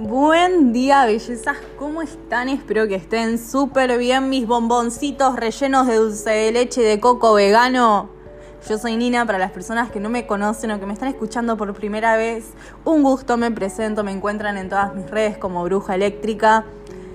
Buen día, bellezas, ¿cómo están? Espero que estén súper bien, mis bomboncitos rellenos de dulce de leche de coco vegano. Yo soy Nina, para las personas que no me conocen o que me están escuchando por primera vez, un gusto, me presento, me encuentran en todas mis redes como Bruja Eléctrica.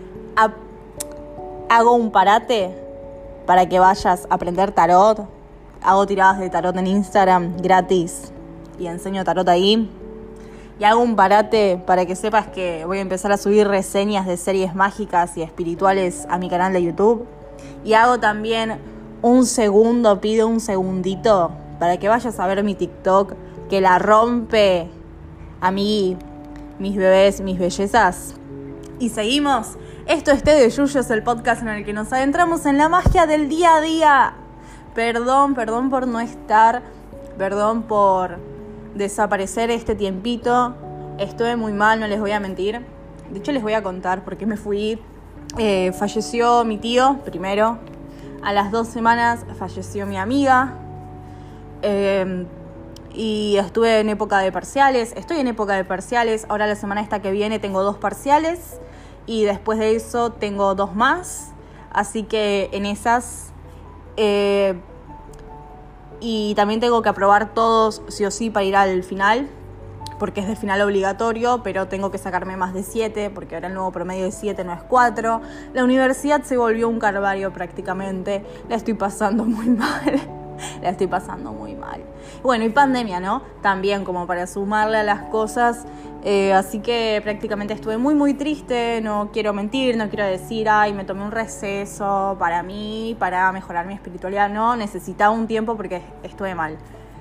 Hago un parate para que vayas a aprender tarot. Hago tiradas de tarot en Instagram gratis y enseño tarot ahí. Y hago un parate para que sepas que voy a empezar a subir reseñas de series mágicas y espirituales a mi canal de YouTube. Y hago también pido un segundito para que vayas a ver mi TikTok, que la rompe a mí, mis bebés, mis bellezas. Y seguimos. Esto es Té de Yuyos, el podcast en el que nos adentramos en la magia del día a día. Perdón por no estar, perdón por desaparecer este tiempito. Estuve muy mal, no les voy a mentir. De hecho, les voy a contar por qué me fui. Falleció mi tío primero. A las 2 semanas falleció mi amiga. Y estuve en época de parciales. Estoy en época de parciales. Ahora la semana esta que viene tengo 2 parciales. Y después de eso tengo 2 más. Así que en esas... y también tengo que aprobar todos sí o sí para ir al final, porque es de final obligatorio, pero tengo que sacarme más de 7, porque ahora el nuevo promedio de 7 no es 4. La universidad se volvió un calvario prácticamente. La estoy pasando muy mal. Bueno, y pandemia, ¿no? También como para sumarle a las cosas. Así que prácticamente estuve muy triste. No quiero mentir, no quiero decir, me tomé un receso para mí, para mejorar mi espiritualidad. No, necesitaba un tiempo porque estuve mal.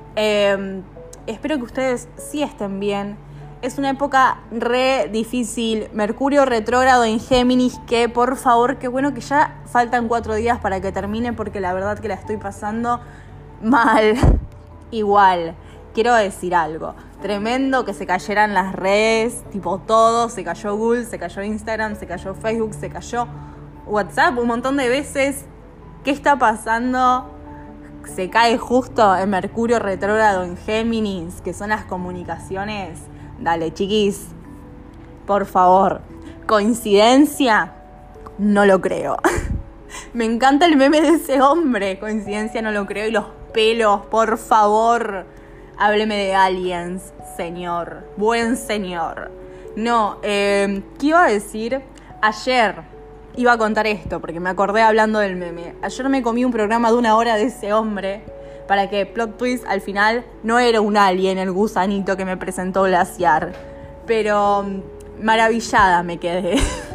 Espero que ustedes sí estén bien. Es una época re difícil. Mercurio retrógrado en Géminis, que por favor, qué bueno que ya faltan 4 días para que termine, porque la verdad que la estoy pasando mal. Igual, quiero decir algo. Tremendo que se cayeran las redes, tipo todo. Se cayó Google, se cayó Instagram, se cayó Facebook, se cayó WhatsApp un montón de veces. ¿Qué está pasando? Se cae justo en Mercurio retrógrado en Géminis, que son las comunicaciones. Dale, chiquis, por favor. ¿Coincidencia? No lo creo. Me encanta el meme de ese hombre. Coincidencia, no lo creo. Y los pelos, por favor. Hábleme de aliens, señor. Buen señor. No, ¿qué iba a decir? Ayer iba a contar esto, porque me acordé hablando del meme. Ayer me comí un programa de 1 hora de ese hombre, para que, plot twist, al final no era un alien el gusanito que me presentó Glaciar. Pero maravillada me quedé.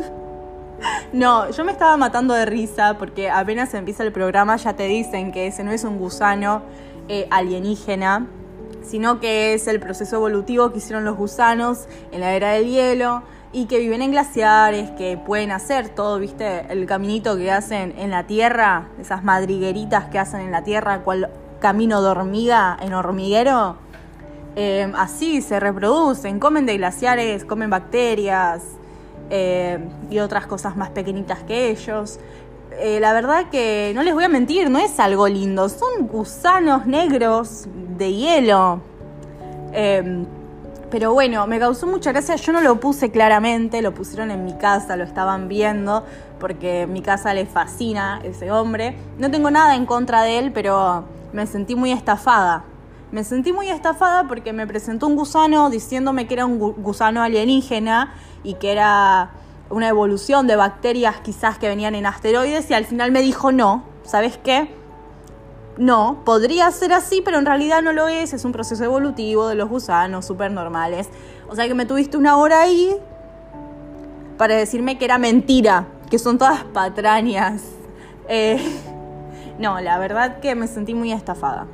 No, yo me estaba matando de risa, porque apenas empieza el programa ya te dicen que ese no es un gusano alienígena, sino que es el proceso evolutivo que hicieron los gusanos en la era del hielo, y que viven en glaciares, que pueden hacer todo, ¿viste? El caminito que hacen en la tierra, esas madrigueritas que hacen en la tierra, cual camino de hormiga en hormiguero. Así se reproducen, comen de glaciares, comen bacterias y otras cosas más pequeñitas que ellos. La verdad que no les voy a mentir, no es algo lindo, son gusanos negros de hielo. Pero bueno, me causó mucha gracia. Yo no lo puse claramente, lo pusieron en mi casa, lo estaban viendo, porque en mi casa le fascina ese hombre. No tengo nada en contra de él, pero me sentí muy estafada. Porque me presentó un gusano diciéndome que era un gusano alienígena y que era una evolución de bacterias quizás que venían en asteroides, y al final me dijo no, ¿sabes qué? No, podría ser así, pero en realidad no lo es un proceso evolutivo de los gusanos súper normales. O sea que me tuviste 1 hora ahí para decirme que era mentira, que son todas patrañas. No, la verdad que me sentí muy estafada.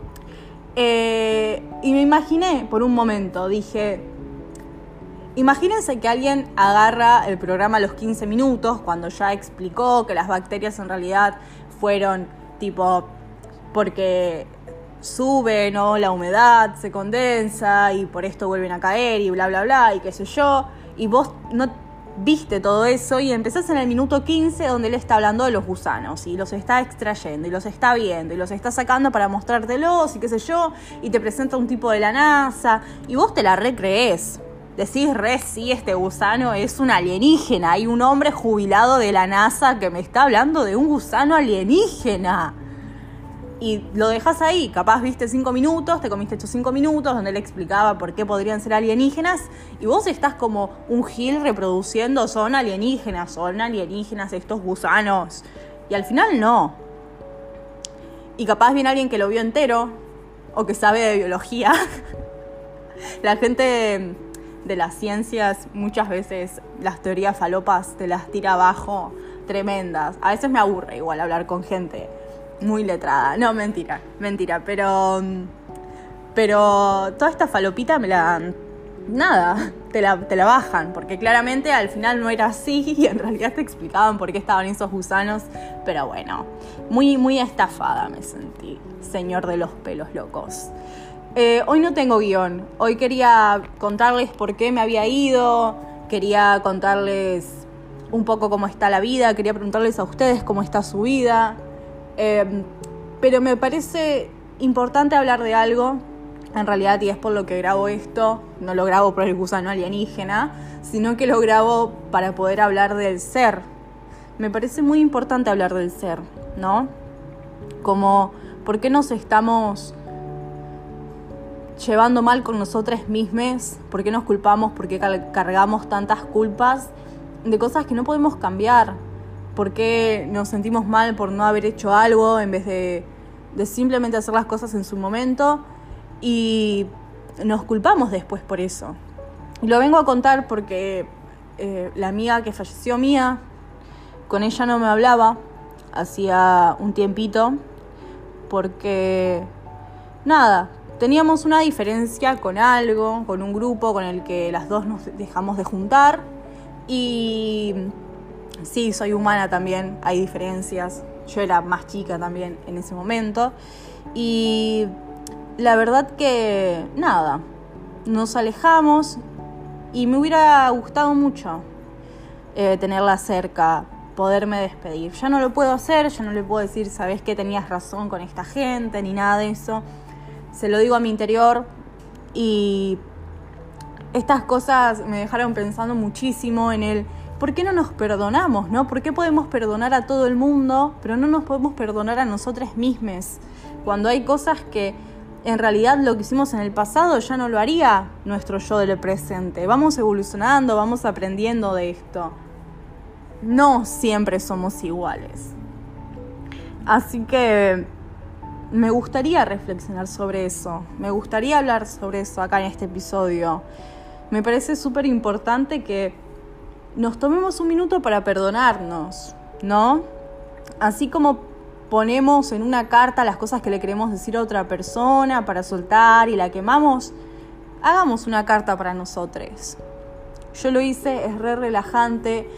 Y me imaginé por un momento, dije, imagínense que alguien agarra el programa a los 15 minutos, cuando ya explicó que las bacterias en realidad fueron tipo... porque sube, ¿no? La humedad se condensa y por esto vuelven a caer y bla, bla, bla, y qué sé yo. Y vos no viste todo eso y empezás en el minuto 15 donde él está hablando de los gusanos y los está extrayendo y los está viendo y los está sacando para mostrártelos y qué sé yo, y te presenta un tipo de la NASA y vos te la recreés. decís, sí, este gusano es un alienígena. Hay un hombre jubilado de la NASA que me está hablando de un gusano alienígena. Y lo dejas ahí, capaz viste 5 minutos, te comiste estos 5 minutos donde él explicaba por qué podrían ser alienígenas y vos estás como un gil reproduciendo son alienígenas estos gusanos. Y al final no. Y capaz viene alguien que lo vio entero o que sabe de biología. La gente de las ciencias muchas veces las teorías falopas te las tira abajo tremendas. A veces me aburre igual hablar con gente muy letrada. No, mentira, pero toda esta falopita me la... Nada, te la bajan, porque claramente al final no era así y en realidad te explicaban por qué estaban esos gusanos, pero bueno, muy estafada me sentí, señor de los pelos locos. Hoy no tengo guión, hoy quería contarles por qué me había ido, quería contarles un poco cómo está la vida, quería preguntarles a ustedes cómo está su vida. Pero me parece importante hablar de algo, en realidad, y es por lo que grabo esto. No lo grabo por el gusano alienígena, sino que lo grabo para poder hablar del ser. Me parece muy importante hablar del ser, ¿no? Como, ¿por qué nos estamos llevando mal con nosotros mismos? ¿Por qué nos culpamos? ¿Por qué cargamos tantas culpas de cosas que no podemos cambiar? ¿Por qué nos sentimos mal por no haber hecho algo en vez de simplemente hacer las cosas en su momento? Y nos culpamos después por eso. Y lo vengo a contar porque la amiga que falleció mía, con ella no me hablaba hacía un tiempito porque, nada, teníamos una diferencia con algo, con un grupo con el que las dos nos dejamos de juntar y... Sí, soy humana también, hay diferencias. Yo era más chica también en ese momento. Y la verdad que, nada, nos alejamos y me hubiera gustado mucho tenerla cerca, poderme despedir. Ya no lo puedo hacer, ya no le puedo decir, sabes que tenías razón con esta gente, ni nada de eso. Se lo digo a mi interior y estas cosas me dejaron pensando muchísimo en el... ¿Por qué no nos perdonamos, no? ¿Por qué podemos perdonar a todo el mundo, pero no nos podemos perdonar a nosotros mismos? Cuando hay cosas que en realidad lo que hicimos en el pasado ya no lo haría nuestro yo del presente. Vamos evolucionando, vamos aprendiendo de esto. No siempre somos iguales. Así que me gustaría reflexionar sobre eso. Me gustaría hablar sobre eso acá en este episodio. Me parece súper importante que nos tomemos un minuto para perdonarnos, ¿no? Así como ponemos en una carta las cosas que le queremos decir a otra persona para soltar y la quemamos, hagamos una carta para nosotros. Yo lo hice, es re relajante.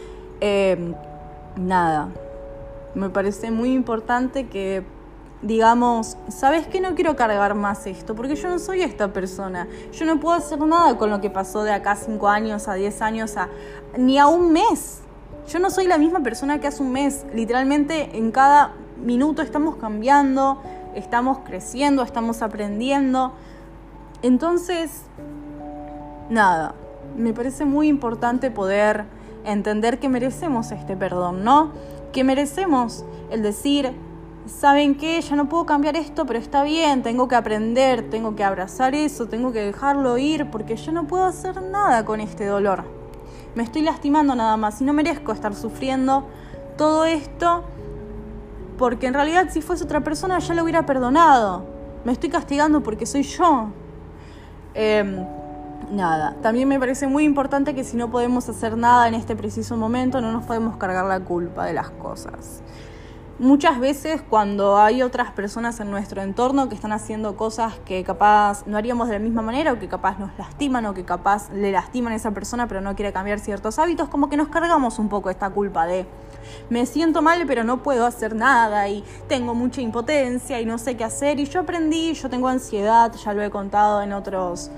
Nada, me parece muy importante que digamos, ¿sabes qué? No quiero cargar más esto, porque yo no soy esta persona. Yo no puedo hacer nada con lo que pasó de acá 5 años, a 10 años, ni a un mes. Yo no soy la misma persona que hace un mes. Literalmente en cada minuto estamos cambiando, estamos creciendo, estamos aprendiendo. Entonces, nada, me parece muy importante poder entender que merecemos este perdón, ¿no? Que merecemos el decir... ¿Saben qué? Ya no puedo cambiar esto, pero está bien, tengo que aprender, tengo que abrazar eso, tengo que dejarlo ir, porque yo no puedo hacer nada con este dolor. Me estoy lastimando nada más y no merezco estar sufriendo todo esto, porque en realidad si fuese otra persona ya lo hubiera perdonado. Me estoy castigando porque soy yo. Nada, también me parece muy importante que si no podemos hacer nada en este preciso momento, no nos podemos cargar la culpa de las cosas. Muchas veces cuando hay otras personas en nuestro entorno que están haciendo cosas que capaz no haríamos de la misma manera o que capaz nos lastiman o que capaz le lastiman a esa persona pero no quiere cambiar ciertos hábitos, como que nos cargamos un poco esta culpa de me siento mal pero no puedo hacer nada y tengo mucha impotencia y no sé qué hacer y yo aprendí, yo tengo ansiedad, ya lo he contado en otros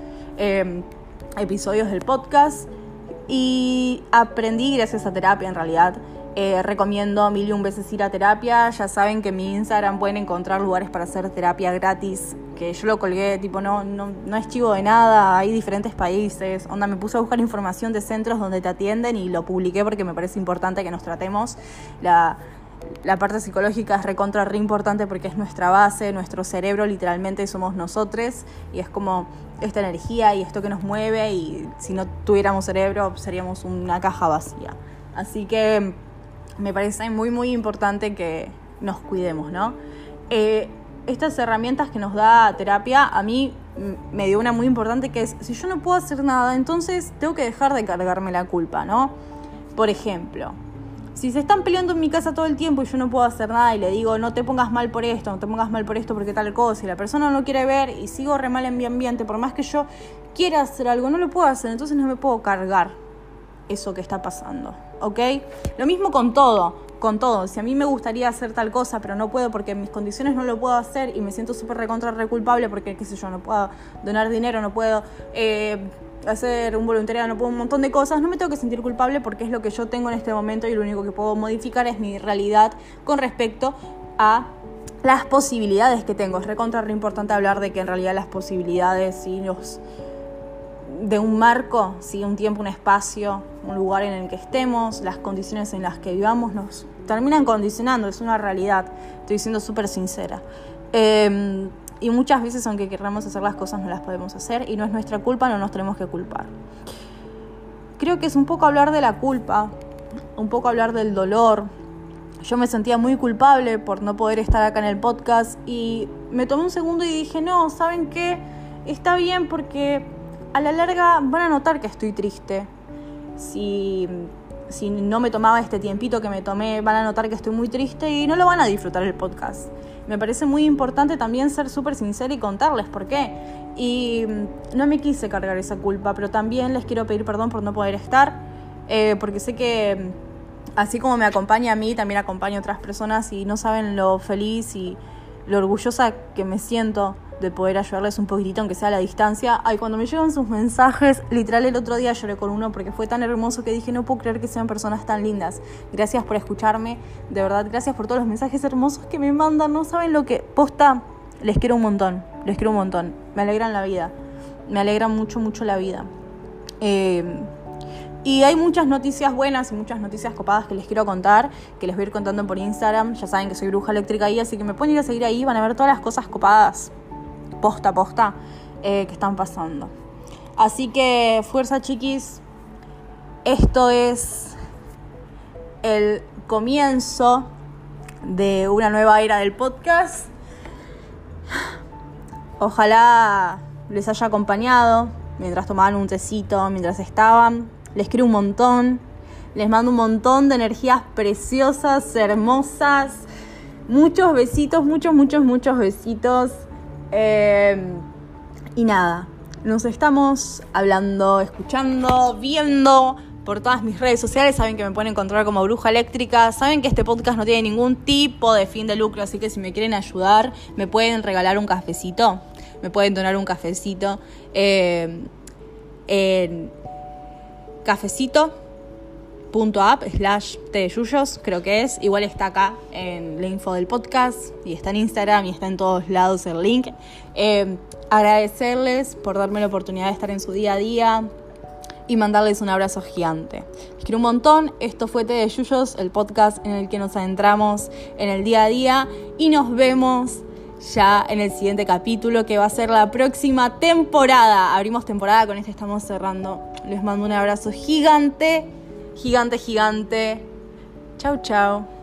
episodios del podcast y aprendí gracias a terapia en realidad Recomiendo 1001 veces ir a terapia. Ya saben que en mi Instagram pueden encontrar lugares para hacer terapia gratis, que yo lo colgué, tipo no es chivo de nada, hay diferentes países. Me puse a buscar información de centros donde te atienden y lo publiqué porque me parece importante que nos tratemos. La parte psicológica es re importante porque es nuestra base, nuestro cerebro literalmente somos nosotros y es como esta energía y esto que nos mueve, y si no tuviéramos cerebro seríamos una caja vacía. Así que me parece muy muy importante que nos cuidemos, ¿no? Estas herramientas que nos da terapia, a mí me dio una muy importante, que es: si yo no puedo hacer nada, entonces tengo que dejar de cargarme la culpa, ¿no? Por ejemplo, si se están peleando en mi casa todo el tiempo y yo no puedo hacer nada y le digo no te pongas mal por esto, no te pongas mal por esto porque tal cosa, y la persona no quiere ver y sigo re mal en mi ambiente, por más que yo quiera hacer algo, no lo puedo hacer, entonces no me puedo cargar eso que está pasando, ¿ok? Lo mismo con todo. Si a mí me gustaría hacer tal cosa, pero no puedo porque en mis condiciones no lo puedo hacer y me siento súper re culpable porque, qué sé yo, no puedo donar dinero, no puedo hacer un voluntariado, no puedo un montón de cosas, no me tengo que sentir culpable porque es lo que yo tengo en este momento y lo único que puedo modificar es mi realidad con respecto a las posibilidades que tengo. Es re importante hablar de que en realidad las posibilidades y de un marco, ¿sí? Un tiempo, un espacio, un lugar en el que estemos, las condiciones en las que vivamos nos terminan condicionando, es una realidad, estoy siendo súper sincera. Y muchas veces, aunque queramos hacer las cosas, no las podemos hacer y no es nuestra culpa, no nos tenemos que culpar. Creo que es un poco hablar de la culpa, un poco hablar del dolor. Yo me sentía muy culpable por no poder estar acá en el podcast y me tomé un segundo y dije, no, ¿saben qué? Está bien, porque a la larga van a notar que estoy triste. Si no me tomaba este tiempito que me tomé, van a notar que estoy muy triste y no lo van a disfrutar el podcast. Me parece muy importante también ser súper sincera y contarles por qué. Y no me quise cargar esa culpa, pero también les quiero pedir perdón por no poder estar, porque sé que así como me acompaña a mí, también acompaña a otras personas y no saben lo feliz y lo orgullosa que me siento de poder ayudarles un poquitito, aunque sea a la distancia. Ay, cuando me llegan sus mensajes, literal el otro día lloré con uno porque fue tan hermoso que dije, no puedo creer que sean personas tan lindas. Gracias por escucharme, de verdad, gracias por todos los mensajes hermosos que me mandan. No saben lo que, posta, les quiero un montón, me alegran la vida, me alegra mucho, mucho la vida. Y hay muchas noticias buenas y muchas noticias copadas que les quiero contar, que les voy a ir contando por Instagram. Ya saben que soy Bruja Eléctrica ahí, así que me pueden ir a seguir ahí, van a ver todas las cosas copadas, posta, que están pasando. Así que fuerza, chiquis. Esto es el comienzo de una nueva era del podcast. Ojalá les haya acompañado mientras tomaban un tecito, mientras estaban. Les quiero un montón. Les mando un montón de energías preciosas, hermosas. Muchos besitos, muchos besitos. Y nada, nos estamos hablando, escuchando, viendo por todas mis redes sociales. Saben que me pueden encontrar como Bruja Eléctrica. Saben que este podcast no tiene ningún tipo de fin de lucro, así que si me quieren ayudar, me pueden regalar un cafecito, me pueden donar un cafecito en cafecito.app/tdeyuyos, creo que es. Igual está acá en la info del podcast y está en Instagram y está en todos lados el link. Agradecerles por darme la oportunidad de estar en su día a día y mandarles un abrazo gigante. Les quiero un montón. Esto fue Té de Yuyos, el podcast en el que nos adentramos en el día a día y nos vemos ya en el siguiente capítulo, que va a ser la próxima temporada. Abrimos temporada, con este estamos cerrando. Les mando un abrazo gigante. Chau.